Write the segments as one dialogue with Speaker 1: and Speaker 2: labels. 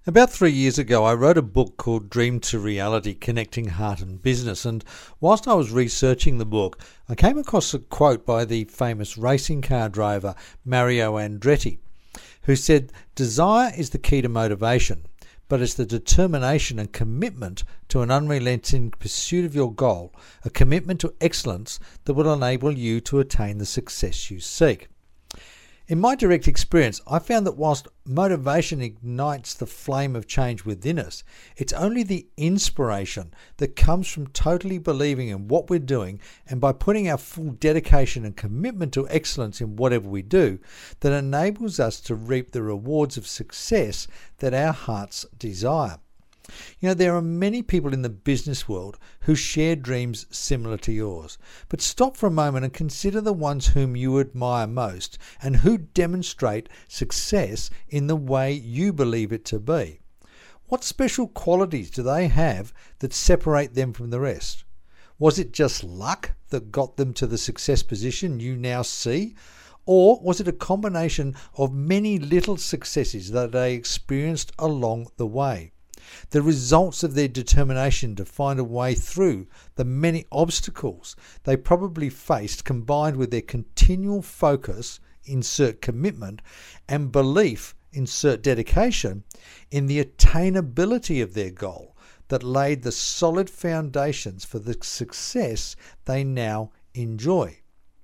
Speaker 1: About 3 years ago, I wrote a book called Dream to Reality, Connecting Heart and Business, and whilst I was researching the book, I came across a quote by the famous racing car driver Mario Andretti, who said, "Desire is the key to motivation, but it's the determination and commitment to an unrelenting pursuit of your goal, a commitment to excellence that will enable you to attain the success you seek." In my direct experience, I found that whilst motivation ignites the flame of change within us, it's only the inspiration that comes from totally believing in what we're doing and by putting our full dedication and commitment to excellence in whatever we do that enables us to reap the rewards of success that our hearts desire. There are many people in the business world who share dreams similar to yours. But stop for a moment and consider the ones whom you admire most and who demonstrate success in the way you believe it to be. What special qualities do they have that separate them from the rest? Was it just luck that got them to the success position you now see? Or was it a combination of many little successes that they experienced along the way? The results of their determination to find a way through the many obstacles they probably faced, combined with their continual focus, insert commitment, and belief, insert dedication, in the attainability of their goal that laid the solid foundations for the success they now enjoy.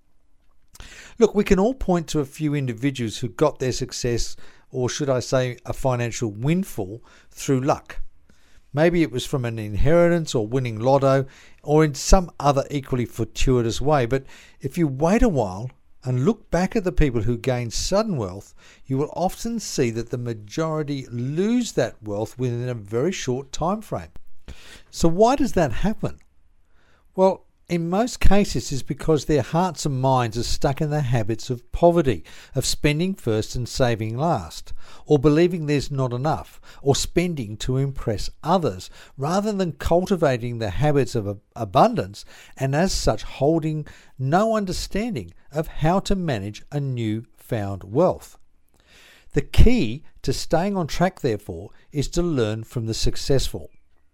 Speaker 1: Look, we can all point to a few individuals who got their success, or should I say a financial windfall, through luck. Maybe it was from an inheritance or winning lotto or in some other equally fortuitous way. But if you wait a while and look back at the people who gain sudden wealth, you will often see that the majority lose that wealth within a very short time frame. So why does that happen? Well, in most cases, it's because their hearts and minds are stuck in the habits of poverty, of spending first and saving last, or believing there's not enough, or spending to impress others, rather than cultivating the habits of abundance, and as such holding no understanding of how to manage a newfound wealth. The key to staying on track, therefore, is to learn from the successful.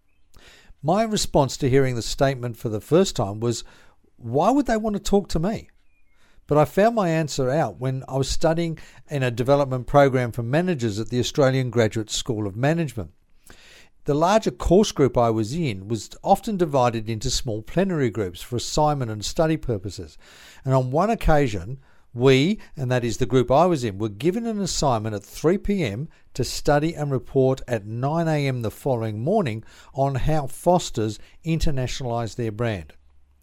Speaker 1: My response to hearing the statement for the first time was, why would they want to talk to me? But I found my answer out when I was studying in a development program for managers at the Australian Graduate School of Management. The larger course group I was in was often divided into small plenary groups for assignment and study purposes. And on one occasion, we, and that is the group I was in, were given an assignment at 3 p.m. to study and report at 9 a.m. the following morning on how Foster's internationalise their brand.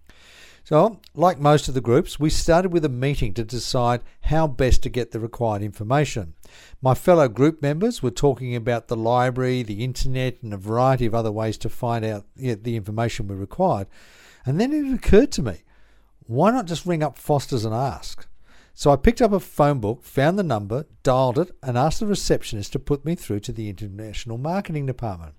Speaker 1: So, like most of the groups, we started with a meeting to decide how best to get the required information. My fellow group members were talking about the library, the internet, and a variety of other ways to find out the information we required. And then it occurred to me, why not just ring up Foster's and ask? So I picked up a phone book, found the number, dialed it, and asked the receptionist to put me through to the international marketing department.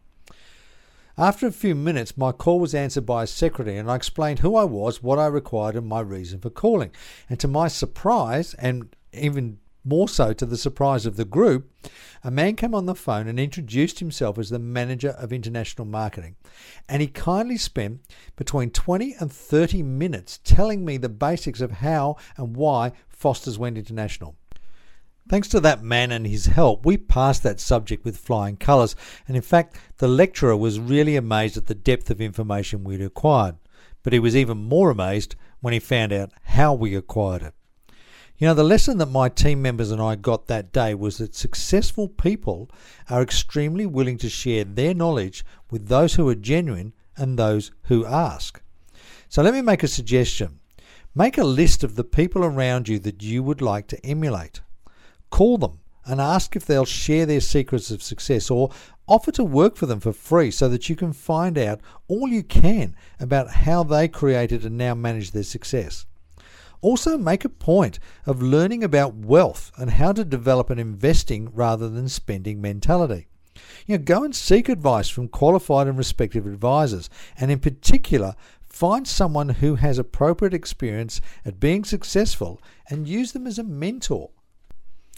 Speaker 1: After a few minutes, my call was answered by a secretary, and I explained who I was, what I required, and my reason for calling. And to my surprise, and even more so to the surprise of the group, a man came on the phone and introduced himself as the manager of international marketing. And he kindly spent between 20 and 30 minutes telling me the basics of how and why Foster's went international. Thanks to that man and his help, we passed that subject with flying colours, and in fact, the lecturer was really amazed at the depth of information we'd acquired. But he was even more amazed when he found out how we acquired it. The lesson that my team members and I got that day was that successful people are extremely willing to share their knowledge with those who are genuine and those who ask. So let me make a suggestion. Make a list of the people around you that you would like to emulate. Call them and ask if they'll share their secrets of success, or offer to work for them for free so that you can find out all you can about how they created and now manage their success. Also, make a point of learning about wealth and how to develop an investing rather than spending mentality. Go and seek advice from qualified and respected advisors, and in particular, find someone who has appropriate experience at being successful and use them as a mentor.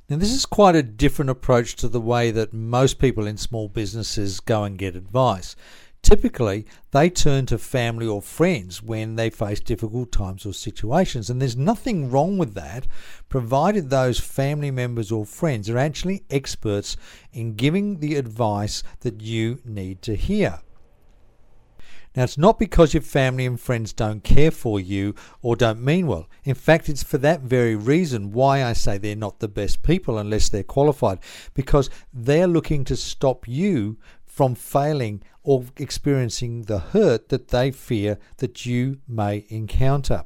Speaker 1: Now, this is quite a different approach to the way that most people in small businesses go and get advice. Typically, they turn to family or friends when they face difficult times or situations, and there's nothing wrong with that, provided those family members or friends are actually experts in giving the advice that you need to hear. Now, it's not because your family and friends don't care for you or don't mean well. In fact, it's for that very reason why I say they're not the best people unless they're qualified, because they're looking to stop you from failing or experiencing the hurt that they fear that you may encounter.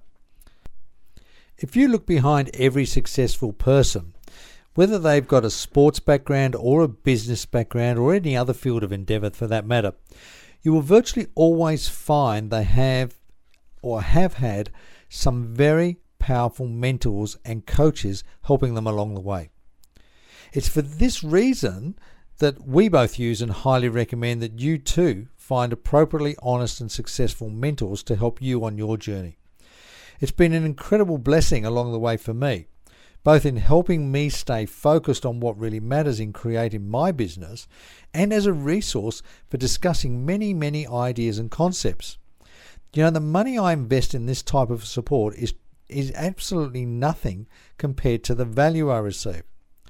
Speaker 1: If you look behind every successful person, whether they've got a sports background or a business background or any other field of endeavour for that matter, you will virtually always find they have or have had some very powerful mentors and coaches helping them along the way. It's for this reason that we both use and highly recommend that you too find appropriately honest and successful mentors to help you on your journey. It's been an incredible blessing along the way for me, both in helping me stay focused on what really matters in creating my business and as a resource for discussing many ideas and concepts. You know, the money I invest in this type of support is absolutely nothing compared to the value I receive.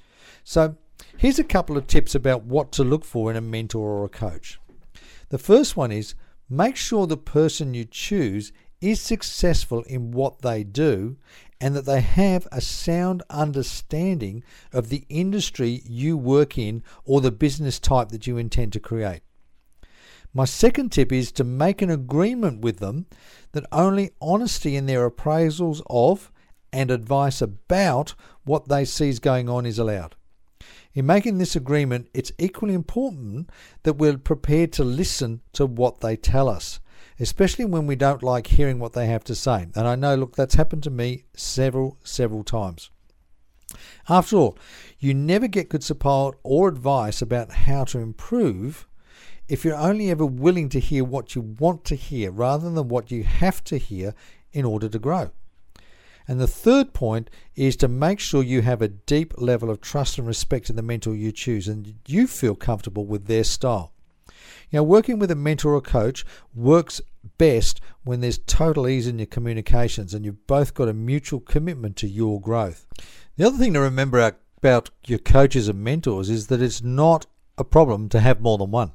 Speaker 1: So here's a couple of tips about what to look for in a mentor or a coach. The first one is make sure the person you choose is successful in what they do and that they have a sound understanding of the industry you work in or the business type that you intend to create. My second tip is to make an agreement with them that only honesty in their appraisals of and advice about what they see is going on is allowed. In making this agreement, it's equally important that we're prepared to listen to what they tell us, especially when we don't like hearing what they have to say. And I know, look, that's happened to me several times. After all, you never get good support or advice about how to improve if you're only ever willing to hear what you want to hear rather than what you have to hear in order to grow. And the third point is to make sure you have a deep level of trust and respect in the mentor you choose and you feel comfortable with their style. You know, working with a mentor or coach works best when there's total ease in your communications and you've both got a mutual commitment to your growth. The other thing to remember about your coaches and mentors is that it's not a problem to have more than one.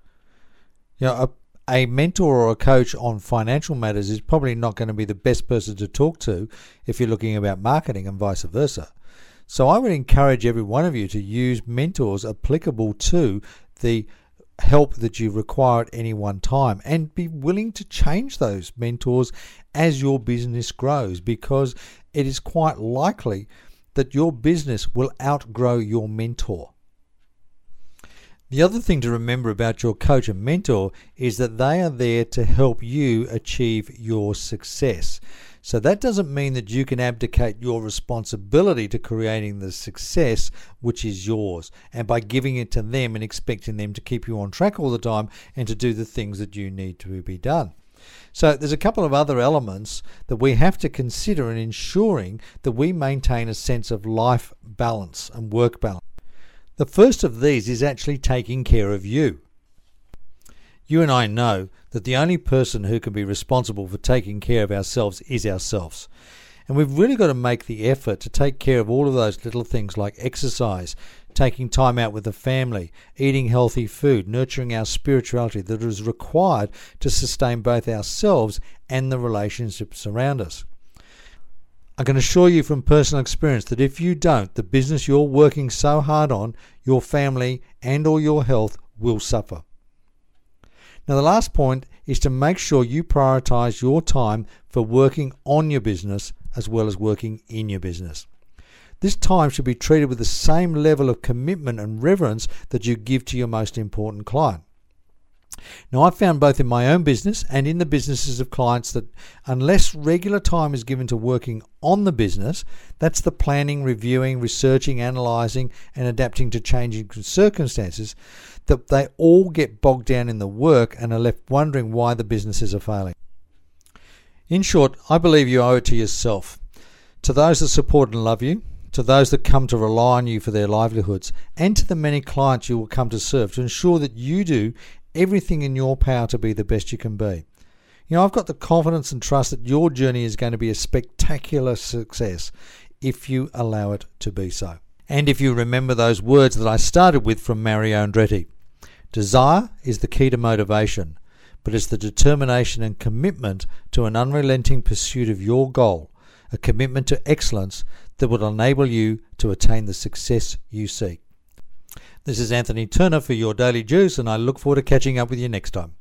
Speaker 1: You know, a mentor or a coach on financial matters is probably not going to be the best person to talk to if you're looking about marketing and vice versa. So I would encourage every one of you to use mentors applicable to the help that you require at any one time and be willing to change those mentors as your business grows, because it is quite likely that your business will outgrow your mentor. The other thing to remember about your coach and mentor is that they are there to help you achieve your success. So that doesn't mean that you can abdicate your responsibility to creating the success which is yours, and by giving it to them and expecting them to keep you on track all the time and to do the things that you need to be done. So there's a couple of other elements that we have to consider in ensuring that we maintain a sense of life balance and work balance. The first of these is actually taking care of you. You and I know that the only person who can be responsible for taking care of ourselves is ourselves. And we've really got to make the effort to take care of all of those little things like exercise, taking time out with the family, eating healthy food, nurturing our spirituality that is required to sustain both ourselves and the relationships around us. I can assure you from personal experience that if you don't, the business you're working so hard on, your family and or your health will suffer. Now the last point is to make sure you prioritize your time for working on your business as well as working in your business. This time should be treated with the same level of commitment and reverence that you give to your most important client. Now, I've found both in my own business and in the businesses of clients that unless regular time is given to working on the business, that's the planning, reviewing, researching, analysing and adapting to changing circumstances, that they all get bogged down in the work and are left wondering why the businesses are failing. In short, I believe you owe it to yourself, to those that support and love you, to those that come to rely on you for their livelihoods, and to the many clients you will come to serve, to ensure that you do everything in your power to be the best you can be. I've got the confidence and trust that your journey is going to be a spectacular success if you allow it to be so. And if you remember those words that I started with from Mario Andretti, desire is the key to motivation, but it's the determination and commitment to an unrelenting pursuit of your goal, a commitment to excellence that will enable you to attain the success you seek. This is Anthony Turner for Your Daily Juice, and I look forward to catching up with you next time.